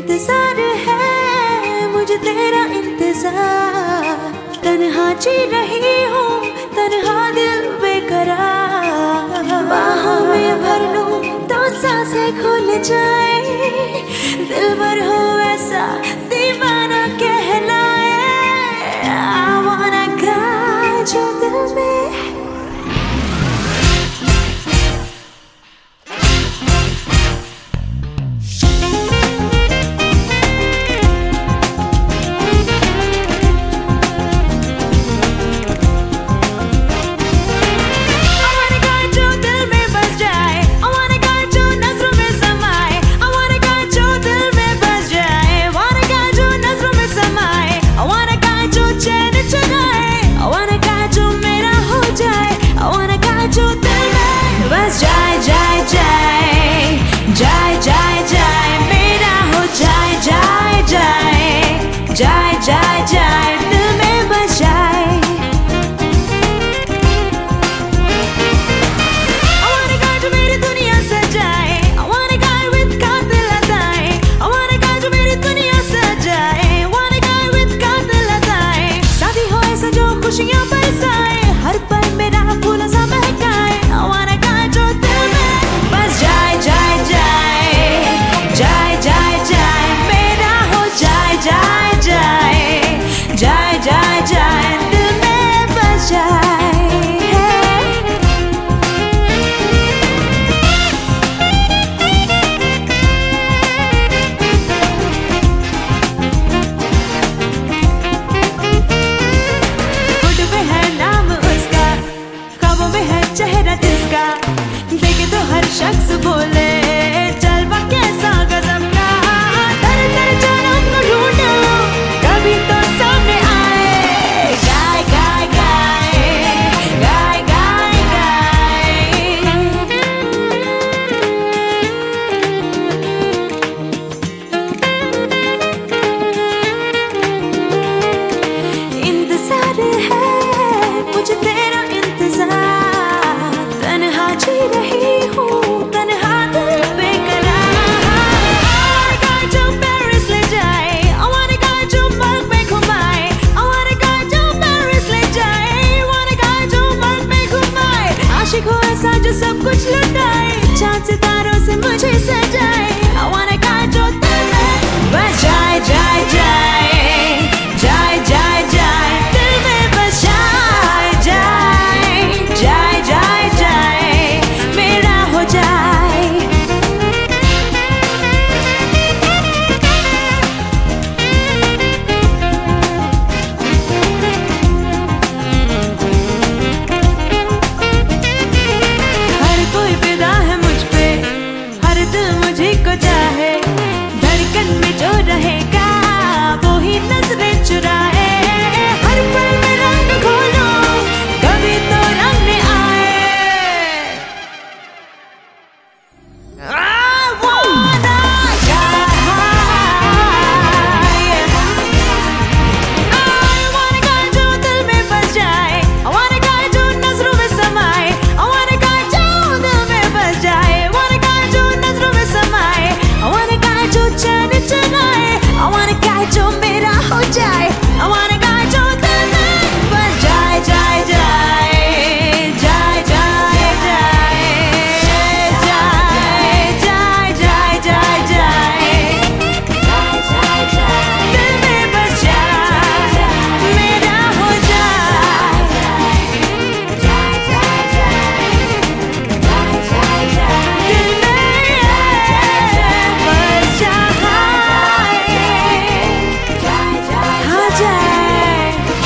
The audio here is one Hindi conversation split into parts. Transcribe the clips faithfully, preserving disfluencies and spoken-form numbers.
इंतजार है मुझे तेरा इंतजार, तन्हा जी रही हूँ तन्हा दिल बेकरार। बाहों में भर लूं तो सांसें खुल जाए, दिल भर हो ऐसा दीवाना कहलाए। I wanna guide you दिल में। जाए जाए जाए दिल में बस जाए। I want a guy जो मेरी दुनिया सजाए, I want a guy with कातिल अदाएं, I want a guy जो मेरी दुनिया सजाए, I want a guy with कातिल अदाएं। शादी हो ऐसा जो खुशियाँ बरसाए, हर पल मेरा फूलों सा महकाए। I want a guy जो दिल में बस जाए जाए जाए जाए जाए जाए मेरा हो जाए जाए जाए जाए जाए दिल में बस जाए। होठ पे है नाम उसका, ख्वाबों में है चेहरा जिसका, देखे तो हर शख्स बोले जलवा कैसा गजब का। तर तर जनम को ढूंढो कभी तो सामने आए, गाय गाय गाय गाय गाय गाय। इंतजार है मुझे तेरा इंतजार, तन्हा जी रही हूँ तन्हा दिल बेकरार। I want a guy जो पेरिस ले जाए, I want a guy जो मर्ग में घुमाए, I want a guy जो पेरिस ले जाए, I want a guy जो मर्ग में घुमाए। आशिक हो ऐसा जो सब कुछ लुटाए, चांद सितारों से मुझे सजाए। I want a guy जो दिल में बस जाए जाए जाए जाए जाए जाए दिल में बस जाए जाए जाए जाए जाए मेरा हो जाए। हर कोई फिदा है मुझ पे, हर दिल मुझे को चाहे, धड़कन में जो रहेगा वो ही नजरें चुराए। हर पल में रंग खोलो कभी तो रंग में आए। I wanna guy, I want a guy जो दिल में बस जाए, I want a guy जो नजरों में समाए, I want a guy जो दिल में बस जाए, I want a guy जो नजरों में समाए, I want a guy जो चैन चुराए, I want a guy जो मेरा हो जाए, I want a guy जो दिल में बस जाए जाए जाए जाए जाए जाए जाए जाए जाए जाए जाए दिल में बस जाए मेरा हो जाए। दिल में बस जाए हो जाए।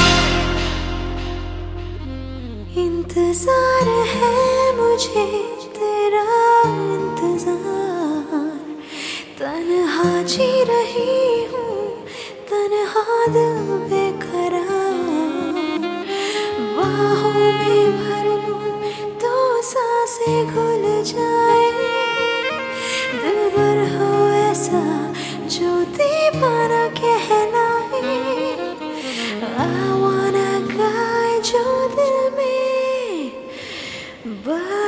इंतजार है मुझे तेरा इंतजार, तन्हा जी रही हूँ तन्हा दिल बेकरार। बाहों में भर लूं तो सांसें घुल जाए, दिल भर हो ऐसा जो दीवाना कहलाए। I wanna guide जो दिल में बस